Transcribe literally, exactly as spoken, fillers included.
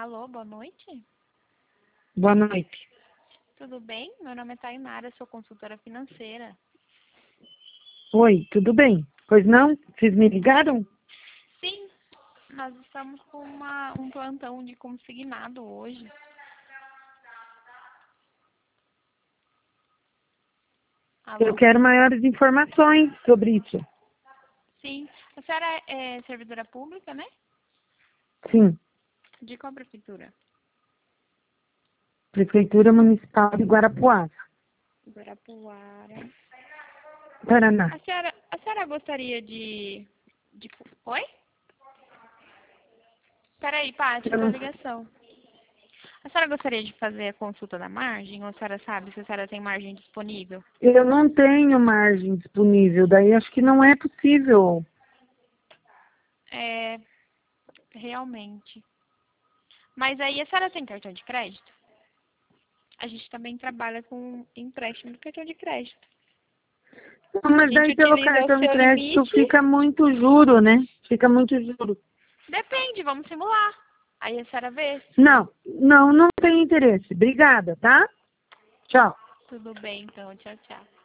Alô, boa noite. Boa noite. Tudo bem? Meu nome é Tainara, sou consultora financeira. Oi, tudo bem? Pois não? Vocês me ligaram? Sim, nós estamos com uma, um plantão de consignado hoje. Eu Alô? quero maiores informações sobre isso. Sim. A senhora é servidora pública, né? Sim, De qual prefeitura? Prefeitura Municipal de Guarapuava, Guarapuara. Paraná. A senhora, a senhora gostaria de... de... Oi? Peraí, Paty, Eu tua não, ligação. A senhora gostaria de fazer a consulta da margem? Ou a senhora sabe se a senhora tem margem disponível? eu não tenho margem disponível, daí acho que não é possível. É, realmente. Mas aí a senhora tem cartão de crédito? A gente também trabalha com empréstimo de cartão de crédito. Não, A mas gente daí pelo utiliza o cartão de seu crédito limite. fica muito juro, né? Fica muito juro. Depende, vamos simular. Aí a senhora vê se Não, não, não tem interesse. Obrigada, tá? Tchau. tudo bem, então. Tchau, tchau.